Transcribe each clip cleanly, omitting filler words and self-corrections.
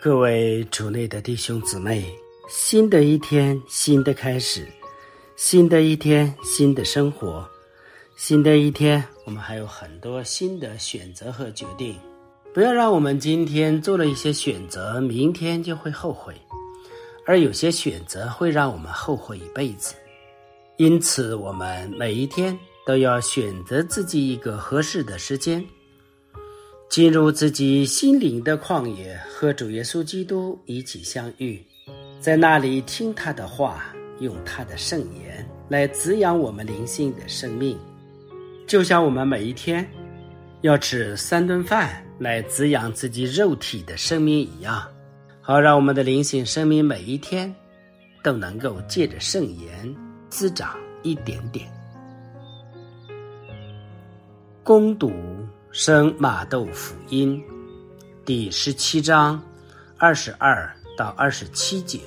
各位主内的弟兄姊妹，新的一天，新的开始，新的一天，新的生活，新的一天，我们还有很多新的选择和决定。不要让我们今天做了一些选择，明天就会后悔，而有些选择会让我们后悔一辈子。因此，我们每一天都要选择自己一个合适的时间，进入自己心灵的旷野，和主耶稣基督一起相遇，在那里听他的话，用他的圣言来滋养我们灵性的生命。就像我们每一天要吃3顿饭来滋养自己肉体的生命一样，好让我们的灵性生命每一天都能够借着圣言滋长一点点。攻读圣马窦福音第17章22到27节。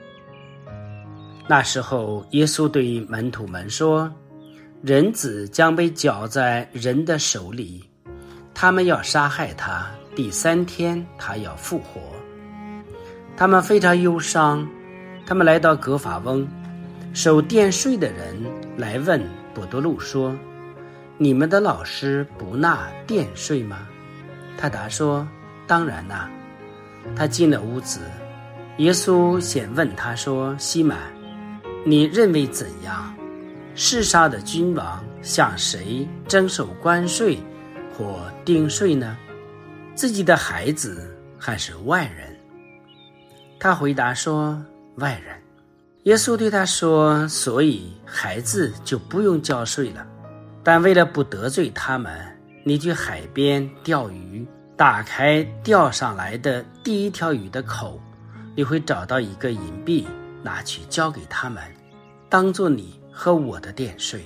那时候，耶稣对门徒们说：人子将被交在人的手里，他们要杀害他，第3天他要复活。他们非常忧伤，他们来到葛法翁，收殿税的人来问伯多禄说：你们的老师不纳殿税吗？他答说：当然纳。他进了屋子，耶稣先问他说：西满，你认为怎样？世上的君王向谁征收关税或定税呢？自己的孩子还是外人？他回答说：外人。耶稣对他说：所以孩子就不用交税了，但为了不得罪他们，你去海边钓鱼，打开钓上来的第一条鱼的口，你会找到一个银币，拿去交给他们，当作你和我的殿税。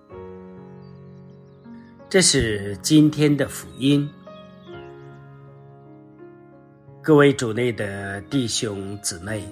这是今天的福音。各位主内的弟兄姊妹，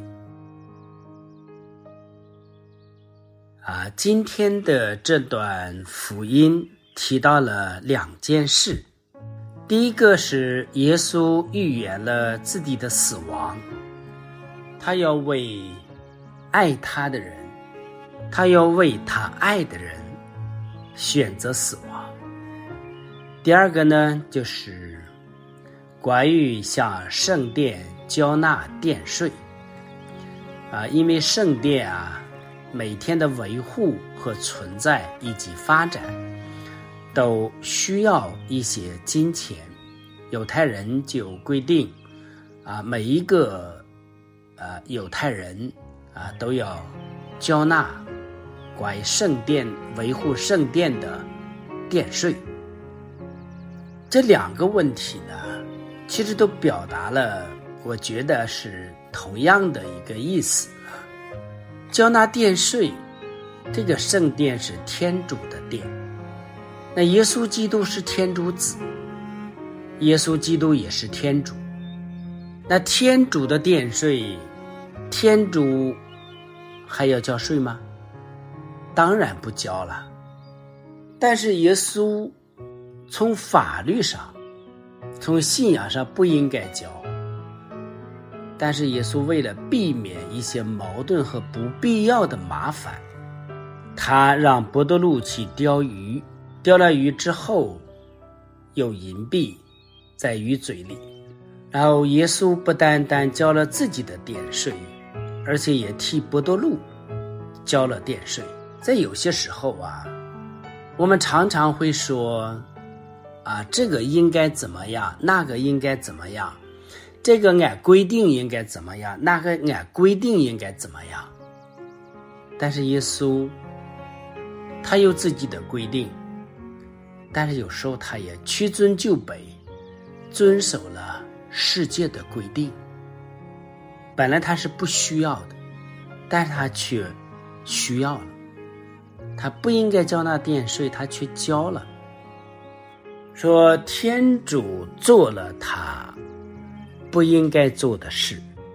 今天的这段福音提到了2件事。第一个是耶稣预言了自己的死亡，他要为爱他的人，他要为他爱的人选择死亡。第二个呢，就是关于向圣殿交纳殿税。因为圣殿每天的维护和存在以及发展都需要一些金钱。犹太人就规定每一个犹太人都要交纳关于圣殿维护圣殿的殿税。这2个问题呢，其实都表达了我觉得是同样的一个意思。交纳殿税，这个圣殿是天主的殿，那耶稣基督是天主子，耶稣基督也是天主。那天主的殿税，天主还要交税吗？当然不交了。但是耶稣从法律上，从信仰上不应该交。但是耶稣为了避免一些矛盾和不必要的麻烦，他让伯多禄去钓鱼，钓了鱼之后有银币在鱼嘴里，然后耶稣不单单交了自己的殿税，而且也替伯多禄交了殿税。在有些时候我们常常会说这个应该怎么样，那个应该怎么样，这个按规定应该怎么样，那个按规定应该怎么样。但是耶稣他有自己的规定，但是有时候他也屈尊就卑，遵守了世界的规定。本来他是不需要的，但是他却需要了。他不应该交纳殿税，他却交了。说天主做了他不应该做的事。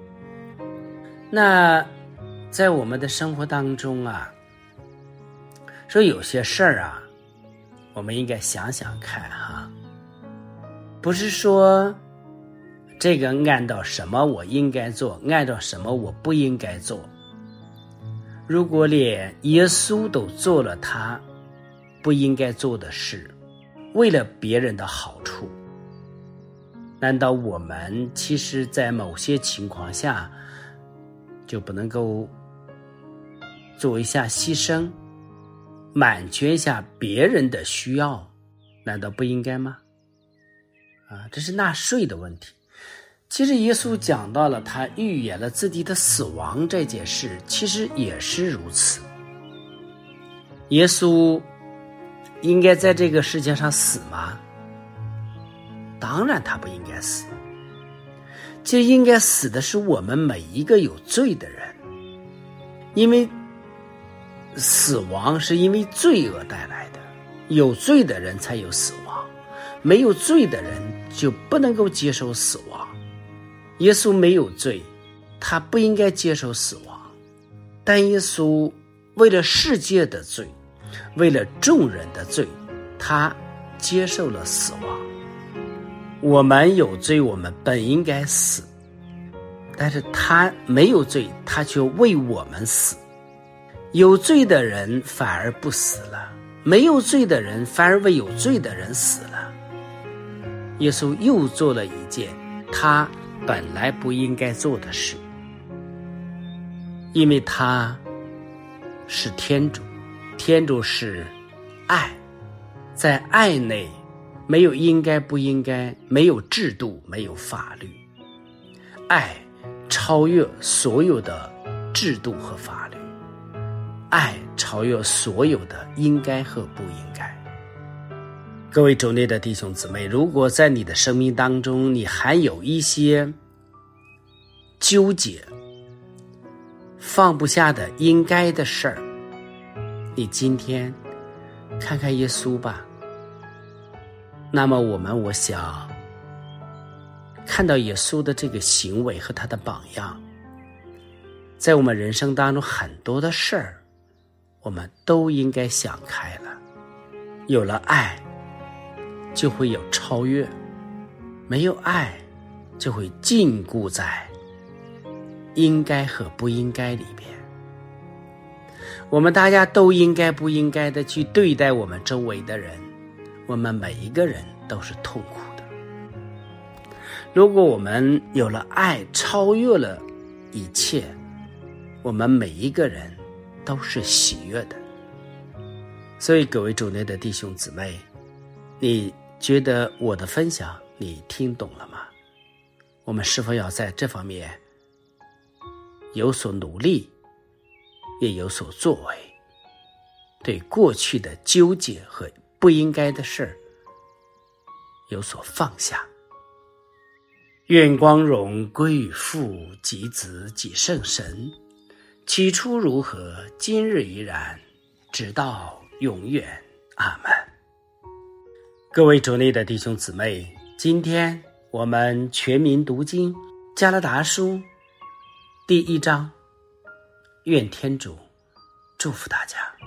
那在我们的生活当中说有些事儿我们应该想想看不是说这个按照什么我应该做，按照什么我不应该做。如果连耶稣都做了他不应该做的事，为了别人的好处，难道我们其实在某些情况下就不能够做一下牺牲，满足一下别人的需要，难道不应该吗？这是纳税的问题。其实耶稣讲到了他预言了自己的死亡这件事，其实也是如此。耶稣应该在这个世界上死吗？当然他不应该死。其实应该死的是我们每一个有罪的人，因为死亡是因为罪恶带来的，有罪的人才有死亡，没有罪的人就不能够接受死亡。耶稣没有罪，他不应该接受死亡，但耶稣为了世界的罪，为了众人的罪，他接受了死亡。我们有罪，我们本应该死，但是他没有罪，他却为我们死。有罪的人反而不死了，没有罪的人反而为有罪的人死了。耶稣又做了一件他本来不应该做的事，因为他是天主，天主是爱，在爱内没有应该不应该，没有制度，没有法律，爱超越所有的制度和法律，爱超越所有的应该和不应该。各位主内的弟兄姊妹，如果在你的生命当中你还有一些纠结放不下的应该的事儿，你今天看看耶稣吧。那么我想看到耶稣的这个行为和他的榜样，在我们人生当中很多的事儿我们都应该想开了。有了爱就会有超越，没有爱就会禁锢在应该和不应该里边。我们大家都应该不应该的去对待我们周围的人，我们每一个人都是痛苦的。如果我们有了爱，超越了一切，我们每一个人都是喜悦的。所以各位主内的弟兄姊妹，你觉得我的分享你听懂了吗？我们是否要在这方面有所努力，也有所作为，对过去的纠结和不应该的事有所放下。愿光荣归于父及子及圣神，起初如何，今日依然，直到永远。阿们。各位主内的弟兄姊妹，今天我们全民读经加拉达书第1章，愿天主祝福大家。